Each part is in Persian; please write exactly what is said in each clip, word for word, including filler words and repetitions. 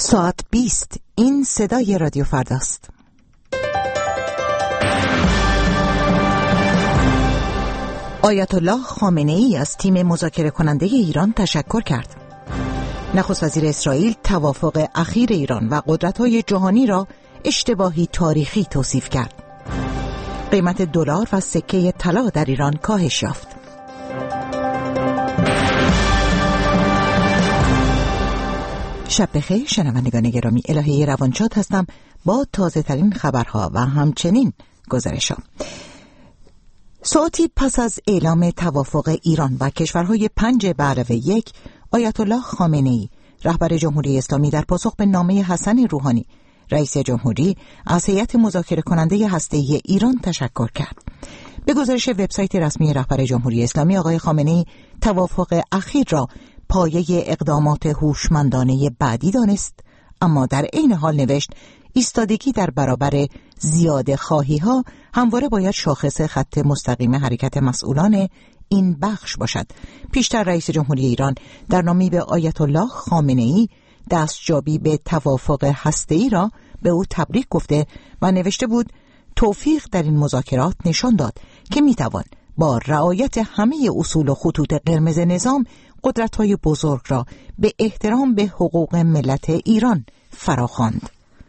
ساعت بیست. این صدای رادیو فرداست. آیت الله خامنه ای از تیم مذاکره کننده ایران تشکر کرد. نخست وزیر اسرائیل توافق اخیر ایران و قدرت‌های جهانی را اشتباهی تاریخی توصیف کرد. قیمت دلار و سکه طلا در ایران کاهش یافت. شب بخیر شنوندگان گرامی، الهه روانشاد هستم با تازه ترین خبرها و همچنین گزارش‌ها. ساعتی پس از اعلام توافق ایران و کشورهای پنج به علاوه یک، آیت الله خامنه ای رهبر جمهوری اسلامی در پاسخ به نامه حسن روحانی رئیس جمهوری از هیئت مذاکره کننده هسته‌ای ایران تشکر کرد. به گزارش وبسایت رسمی رهبر جمهوری اسلامی، آقای خامنه ای توافق اخیر را پایه اقدامات هوشمندانه بعدی دانست، اما در عین حال نوشت ایستادگی در برابر زیاده خواهی ها همواره باید شاخص خط مستقیم حرکت مسئولان این بخش باشد. پیشتر رئیس جمهوری ایران در نامه‌ای به آیت الله خامنه ای دستیابی به توافق هسته‌ای را به او تبریک گفته و نوشته بود توفیق در این مذاکرات نشان داد که میتوان با رعایت همه اصول و خطوط قرمز نظام قدرت‌های بزرگ را به احترام به حقوق ملت ایران فراخواند.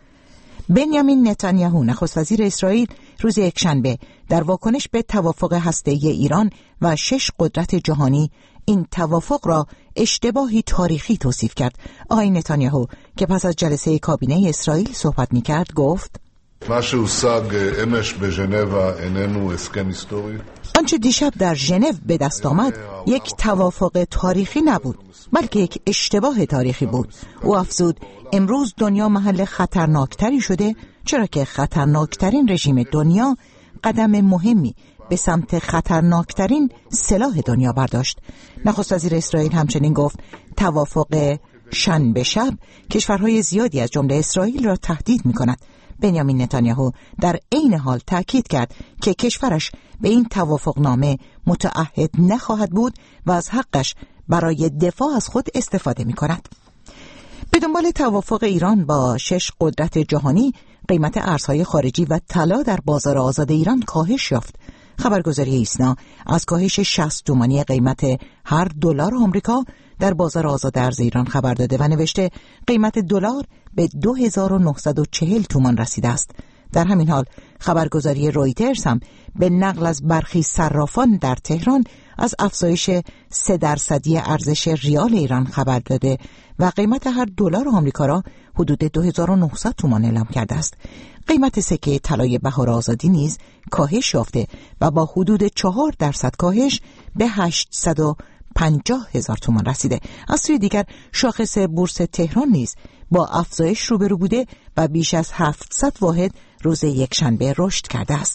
بنیامین نتانیاهو نخست وزیر اسرائیل روز یکشنبه در واکنش به توافق هسته‌ای ایران و شش قدرت جهانی این توافق را اشتباهی تاریخی توصیف کرد. آقای نتانیاهو که پس از جلسه کابینه اسرائیل صحبت می‌کرد گفت מה שהושג אמש בז'נבה איננו הסכם היסטורי. آنچه دیشب در ژنو به دست آمد یک توافق تاریخی نبود، بلکه یک اشتباه تاریخی بود. او افزود امروز دنیا محل خطرناکتری شده، چرا که خطرناکترین رژیم دنیا قدم مهمی به سمت خطرناکترین سلاح دنیا برداشت. نخست وزیر اسرائیل همچنین گفت توافق شنبه شب کشورهای زیادی از جمله اسرائیل را تهدید می‌کند. بنیامین نتانیاهو در عین حال تاکید کرد که کشورش به این توافقنامه متعهد نخواهد بود و از حقش برای دفاع از خود استفاده می کند. به دنبال توافق ایران با شش قدرت جهانی، قیمت ارزهای خارجی و طلا در بازار آزاد ایران کاهش یافت. خبرگزاری ایسنا از کاهش شصت تومانی قیمت هر دلار آمریکا در بازار آزاد ارز ایران خبر داده و نوشته قیمت دلار به دو هزار و نهصد و چهل تومان رسیده است. در همین حال خبرگزاری رویترز هم به نقل از برخی صرافان در تهران از افزایش سه درصدی ارزش ریال ایران خبر داده و قیمت هر دلار آمریکا را حدود دو هزار و نهصد تومان اعلام کرده است. قیمت سکه طلای بهار آزادی نیز کاهش یافته و با حدود چهار درصد کاهش به هشتصد و پنجاه هزار تومان رسیده. از سوی دیگر شاخص بورس تهران نیز با افزایش روبرو بوده و بیش از هفتصد واحد روز یکشنبه رشد کرده است.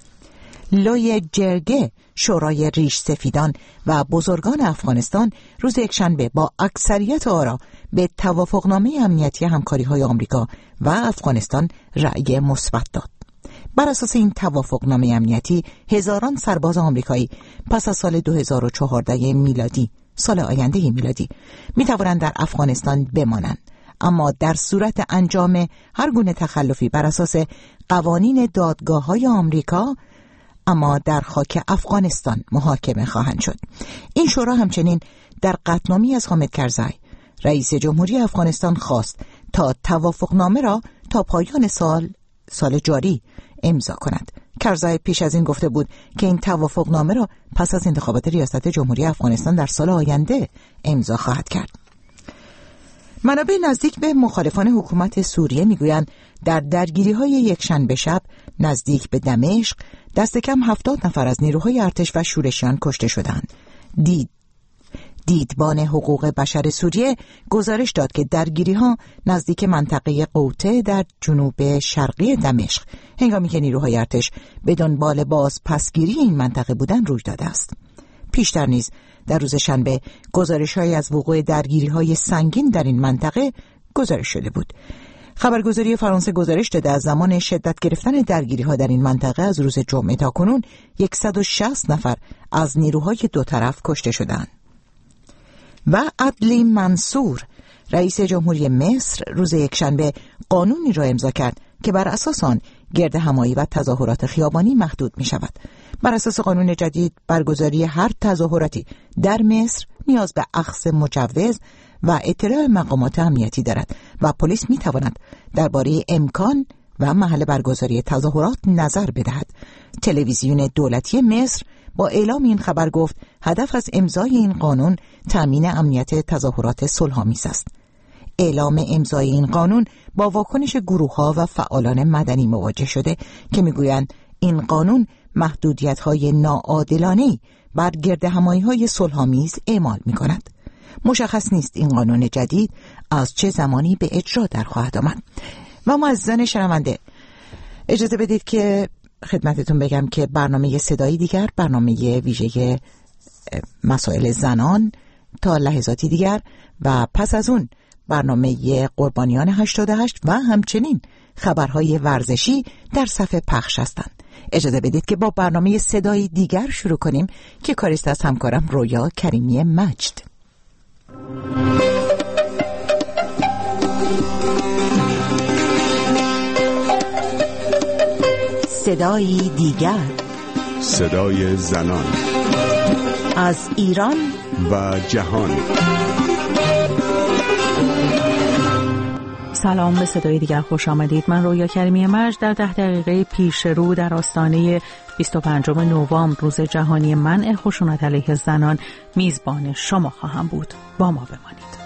لوی جرگه شورای ریش سفیدان و بزرگان افغانستان روز یکشنبه با اکثریت آرا به توافقنامه امنیتی همکاری‌های آمریکا و افغانستان رأی مثبت داد. بر اساس این توافقنامه امنیتی هزاران سرباز آمریکایی پس از سال دو هزار و چهارده میلادی، سال آینده میلادی، می توانند در افغانستان بمانند، اما در صورت انجام هر گونه تخلفی بر اساس قوانین دادگاه‌های آمریکا اما در خاک افغانستان محاکمه خواهند شد. این شورا همچنین در قطعنامه‌ای از حامد کرزی رئیس جمهوری افغانستان خواست تا توافقنامه را تا پایان سال سال جاری امضا کند. کرزی پیش از این گفته بود که این توافقنامه را پس از انتخابات ریاست جمهوری افغانستان در سال آینده امضا خواهد کرد. منابع نزدیک به مخالفان حکومت سوریه میگویند در درگیری‌های یکشنبه شب نزدیک به دمشق دست کم هفتاد نفر از نیروهای ارتش و شورشیان کشته شدند. دید دیدبان حقوق بشر سوریه گزارش داد که درگیری‌ها نزدیک منطقه قوطه در جنوب شرقی دمشق هنگامی که نیروهای ارتش به دنبال بازپسگیری این منطقه بودند روی داده است. پیشتر نیز در روز شنبه گزارش‌هایی از وقوع درگیری‌های سنگین در این منطقه گزارش شده بود. خبرگزاری فرانسه گزارش داده از زمان شدت گرفتن درگیری‌ها در این منطقه از روز جمعه تا کنون صد و شصت نفر از نیروهای دو طرف کشته شدند. و عدلی منصور رئیس جمهوری مصر روز یکشنبه قانونی را امضا کرد که بر اساس آن گردهمایی و تظاهرات خیابانی محدود می شود. بر اساس قانون جدید برگزاری هر تظاهراتی در مصر نیاز به اخذ مجوز و اطلاع مقامات امنیتی دارد و پلیس می تواند درباره امکان و محل برگزاری تظاهرات نظر بدهد. تلویزیون دولتی مصر با اعلام این خبر گفت هدف از امضای این قانون تامین امنیت تظاهرات صلح‌آمیز است. اعلام امضای این قانون با واکنش گروه‌ها و فعالان مدنی مواجه شده که میگویند این قانون محدودیت‌های ناعادلانه‌ای بر گردهمایی‌های صلح‌آمیز اعمال می‌کند. مشخص نیست این قانون جدید از چه زمانی به اجرا در خواهد آمد. و معززان شنونده، اجازه بدید که خدمتتون بگم که برنامه صدایی دیگر، برنامه ویژه مسائل زنان تا لحظاتی دیگر و پس از اون برنامه قربانیان هشتاد و هشت و همچنین خبرهای ورزشی در صفحه پخش هستند. اجازه بدید که با برنامه صدایی دیگر شروع کنیم که کاریست از همکارم رویا کریمی مجد. صدایی دیگر، صدای زنان از ایران و جهان. سلام، به صدای دیگر خوش آمدید. من رویا کریمی مجد در ده دقیقه پیش رو در آستانه بیست و پنجم نوامبر، روز جهانی منع خشونت علیه زنان، میزبان شما خواهم بود. با ما بمانید.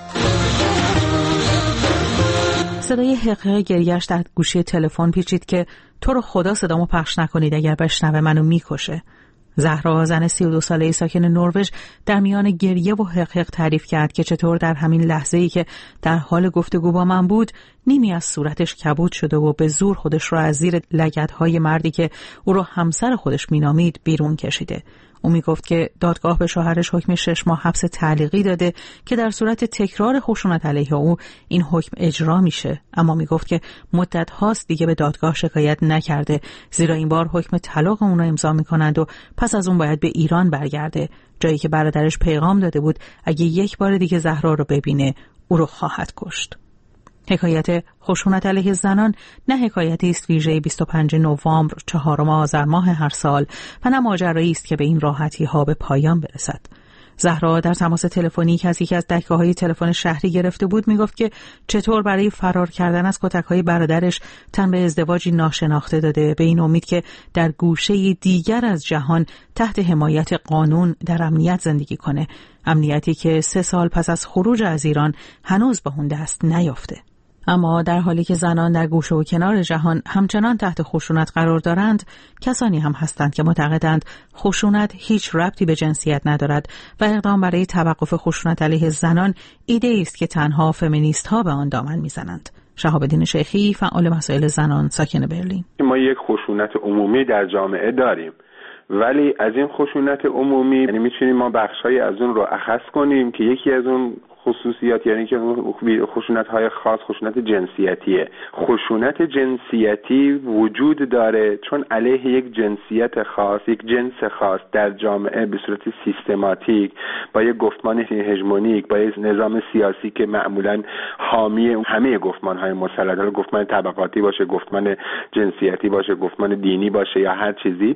صدای حقیق گریه‌اش در گوشی تلفن پیچید که تو رو خدا صدامو پخش نکنید، اگر بشنوه منو میکشه. زهرا، زن سی و دو ساله ساکن نروژ، در میان گریه و حقیق تعریف کرد که چطور در همین لحظه‌ای که در حال گفتگو با من بود، نیمی از صورتش کبود شده و به زور خودش رو از زیر لگدهای مردی که او رو همسر خودش مینامید بیرون کشیده. او می گفت که دادگاه به شوهرش حکم شش ماه حبس تعلیقی داده که در صورت تکرار خشونت علیه او این حکم اجرا میشه، اما می گفت که مدت هاست دیگه به دادگاه شکایت نکرده، زیرا این بار حکم طلاق اون رو امضا میکنند و پس از اون باید به ایران برگرده، جایی که برادرش پیغام داده بود اگه یک بار دیگه زهرا رو ببینه او رو خواهد کشت. حکایت خشونت علیه زنان نه حکایتی است ویژه بیست و پنجم نوامبر، چهارم آذر ماه هر سال، و نه ماجرایی است که به این راحتی ها به پایان برسد. زهرا در تماس تلفنی که از یکی از دکه‌های تلفن شهری گرفته بود میگفت که چطور برای فرار کردن از کتک‌های برادرش تن به ازدواجی ناشناخته داده، به این امید که در گوشه دیگر از جهان تحت حمایت قانون در امنیت زندگی کنه، امنیتی که سه سال پس از خروج از ایران هنوز به اون دست نیافته. اما در حالی که زنان در گوشه و کنار جهان همچنان تحت خشونت قرار دارند، کسانی هم هستند که معتقدند خشونت هیچ ربطی به جنسیت ندارد و اقدام برای توقف خشونت علیه زنان ایده است که تنها فمینیست ها به آن دامن میزنند. شهاب‌الدین شیخی، فعال مسائل زنان، ساکن برلین: ما یک خشونت عمومی در جامعه داریم، ولی از این خشونت عمومی یعنی میتونیم ما بخشایی از اون رو اخذ کنیم که یکی از اون خصوصیات یعنی که خشونت‌های خاص خشونت جنسیتیه. خشونت جنسیتی وجود داره چون علیه یک جنسیت خاص، یک جنس خاص در جامعه به صورت سیستماتیک با یک گفتمان هژمونیک، با یک نظام سیاسی که معمولاً حامی همه گفتمان‌های مسلط، حالا گفتمان طبقاتی باشه، گفتمان جنسیتی باشه، گفتمان دینی باشه یا هر چیزی،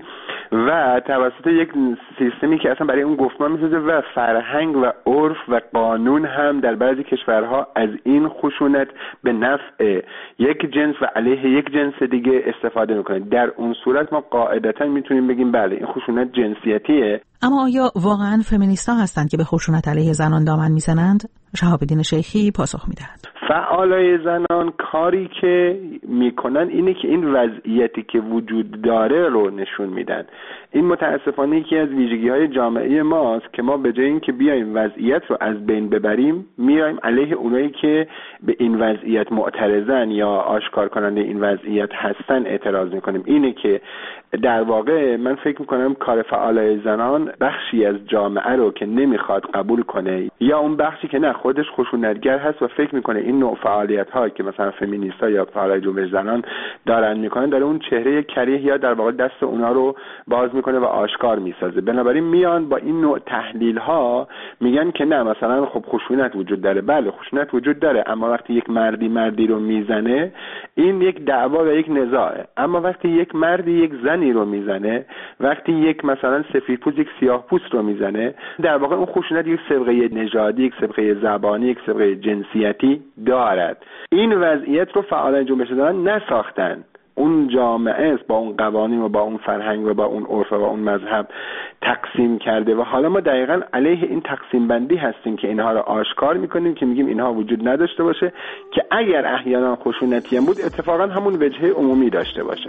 و توسط یک سیستمی که اصلا برای اون گفتمان میسازه و فرهنگ و عرف و قانون هم در بعضی کشورها از این خشونت به نفع یک جنس و علیه یک جنس دیگه استفاده میکنه. در اون صورت ما قاعدتا میتونیم بگیم بله این خشونت جنسیتیه. اما آیا واقعا فمینیست‌ها هستند که به خشونت علیه زنان دامن میزنند؟ شهاب‌الدین شیخی پاسخ میدهد: فعالای زنان کاری که میکنن اینه که این وضعیتی که وجود داره رو نشون میدن. این متاسفانه یکی از ویژگی‌های جامعه ماست که ما به جای اینکه بیایم وضعیت رو از بین ببریم، میایم علیه اونایی که به این وضعیت معترضن یا آشکار کننده این وضعیت هستن اعتراض میکنیم. اینه که در واقع من فکر میکنم کار فعالای زنان بخشی از جامعه رو که نمیخواد قبول کنه یا اون بخشی که نه خودش خشونتگر هست و فکر میکنه این این نوع فعالیت ها که مثلا فمینیست ها یا فعالای جنبش زنان دارن میکنن داره اون چهره کریه یا در واقع دست اونا رو باز میکنه و آشکار میسازه. بنابراین میان با این نوع تحلیل ها میگن که نه مثلا خب خشونت وجود داره. بله خشونت وجود داره، اما وقتی یک مردی مردی رو میزنه این یک دعوا و یک نزاعه. اما وقتی یک مردی یک زنی رو میزنه، وقتی یک مثلا سفیدپوست یک سیاه‌پوست رو میزنه، در واقع اون خشونت یک سابقه نژادی، یک سابقه زبانی، یک سابقه جنسیتی دارد. این وضعیت رو فعالان جنبش زنان نساختن. اون جامعه است با اون قوانین و با اون فرهنگ و با اون عرف و با اون مذهب تقسیم کرده و حالا ما دقیقاً علیه این تقسیم بندی هستیم که اینها رو آشکار میکنیم که میگیم اینها وجود نداشته باشه، که اگر احیانا خشونتی هم بود اتفاقاً همون وجهه عمومی داشته باشه.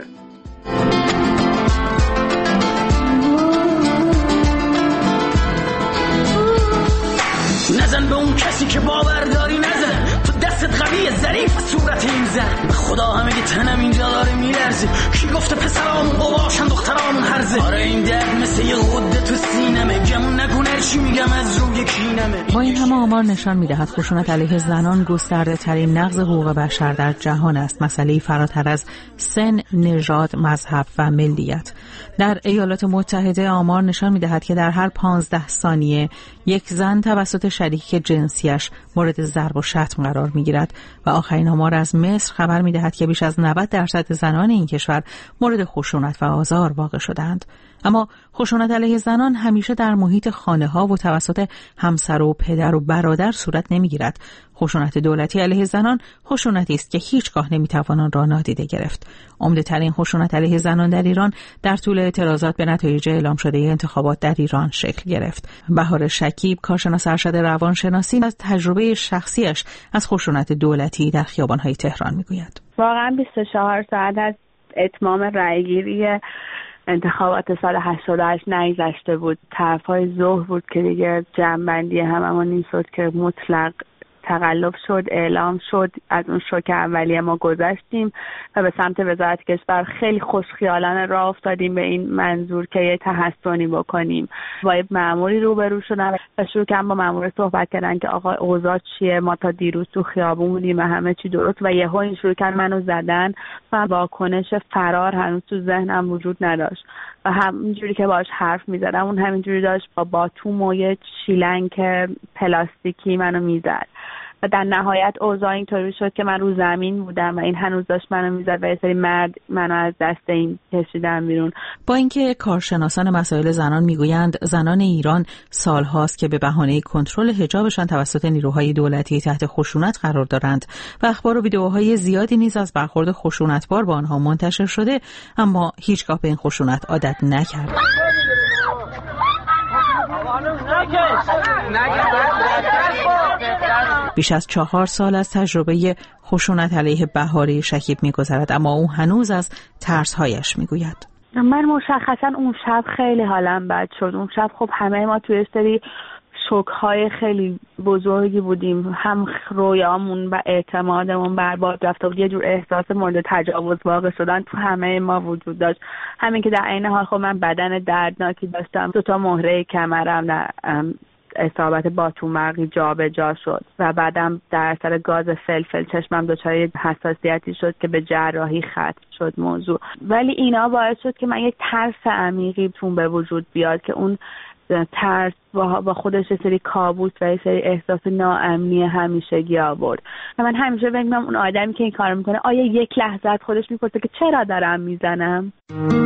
نزن به اون کسی که باور داری، نزن تو دستت قویه ظریف صورت این زن. خدا همه تنم اینجا داره میلرزه، کی گفته پسرامون باباشن دخترامون هرزه. آره این درد مثل یه غده تو سینمه، گمون نکن هرچی میگم از روی کینمه. با این همه آمار نشان میدهد خشونت علیه زنان گسترده ترین نقض حقوق بشر در جهان است، مسئله‌ای فراتر از سن، نژاد، مذهب و ملیت. در ایالات متحده آمار نشان میدهد که در هر پانزده ثانیه یک زن توسط شریک جنسیش مورد ضرب و شتم قرار میگیرد و آخرین آمار از مصر خبر میدهد که بیش از نود درصد زنان این کشور مورد خشونت و آزار واقع شدند. اما خشونت علیه زنان همیشه در محیط خانه ها و توسط همسر و پدر و برادر صورت نمیگیرد. خشونت دولتی علیه زنان خشونتی است که هیچگاه نمیتوان آن را نادیده گرفت. عمده ترین خشونت علیه زنان در ایران در طول اعتراضات به نتایج اعلام شده انتخابات در ایران شکل گرفت. بهار شکیب، کارشناس ارشد روانشناسی، از تجربه شخصیش از خشونت دولتی در خیابان‌های تهران میگوید. واقعا بیست و چهار ساعت از اتمام رأیگیری انتخابات سال هشتاد و هشت نگذشته بود. طرف‌های ظهر بود که دیگه جمع‌بندی هممون این شد که مطلق تقلب شد، اعلام شد. از اون شوک اولیه ما گذشتیم و به سمت وزارت کشور خیلی خوشخیالانه راه افتادیم به این منظور که یه تحسنی بکنیم. با یه مأموری روبرو شدن و شروع کردن با مأمور صحبت کردن که آقا اوضاع چیه، ما تا دیروز تو خیابون بودیم و همه چی درست، و یهو این شروع کردن منو زدن و واکنش فرار هنوز تو ذهنم وجود نداشت و همینجوری که باهاش حرف می‌زدم اون همینجوری داشت با باتوم و یه چیلنگ پلاستیکی منو میزد و در نهایت اوضاع اینطوری شد که من رو زمین بودم و این هنوز داشت منو میزد و یه سری مرد منو از دست این کشیدن بیرون. با اینکه کارشناسان مسائل زنان میگویند زنان ایران سالهاست که به بهانه کنترل حجابشان توسط نیروهای دولتی تحت خشونت قرار دارند و اخبار و ویدئوهای زیادی نیز از برخورد خشونتبار با آنها منتشر شده، اما هیچگاه به این خشونت عادت نکردند. بیش از چهار سال از تجربه خشونت علیه بهاره شکیب می‌گذرد، اما او هنوز از ترس‌هایش می‌گوید. من مشخصا اون شب خیلی حالم بد شد. اون شب خب همه ما توی سری شوک‌های خیلی بزرگی بودیم، هم رویامون و اعتمادمون برباد رفته بود، یه جور احساس مورد تجاوز واقع شدن تو همه ما وجود داشت. همین که در عین حال خب من بدن دردناکی داشتم، دو تا مهره کمرم در اصابت باتوم مرغی جا به جا شد و بعدم در اثر گاز فلفل چشمم دچار حساسیتی شد که به جراحی ختم شد موضوع. ولی اینا باعث شد که من یک ترس عمیقی تون به وجود بیاد که اون ترس با خودش یه سری کابوس و یه سری احساس ناامنی همیشگی آورد. و من همیشه فکر می‌کنم اون آدمی که این کارو میکنه آیا یک لحظه از خودش میپرسه که چرا دارم میزنم؟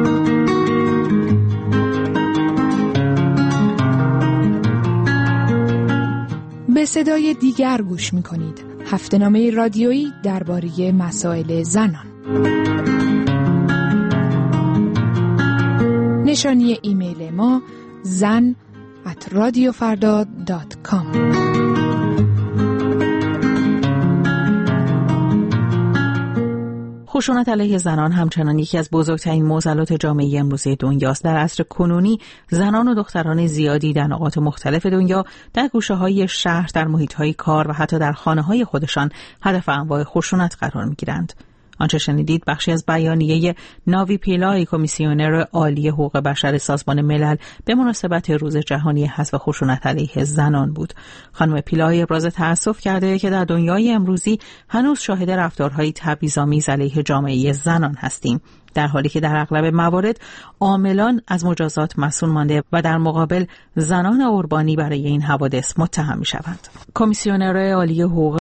به صدای دیگر گوش میکنید. هفته‌نامه رادیویی درباره مسائل زنان. نشانی ایمیل ما زن ات رادیو فردا دات کام. خشونت علیه زنان همچنان یکی از بزرگترین معضلات جامعه امروزی دنیاست. در عصر کنونی زنان و دختران زیادی در نقاط مختلف دنیا در گوشه‌های شهر، در محیط‌های کار و حتی در خانه‌های خودشان هدف انواع خشونت قرار می‌گیرند. آنچه شنیدید بخشی از بیانیه ناوی پیلای، کمیسیونر عالی حقوق بشر سازمان ملل به مناسبت روز جهانی حذف خشونت علیه زنان بود. خانم پیلای ابراز تأسف کرده که در دنیای امروزی هنوز شاهد رفتارهای تبعیض‌آمیز علیه جامعه زنان هستیم، در حالی که در اغلب موارد عاملان از مجازات مسئول مانده و در مقابل زنان قربانی برای این حوادث متهم می‌شوند. کمیسیونر عالی حقوق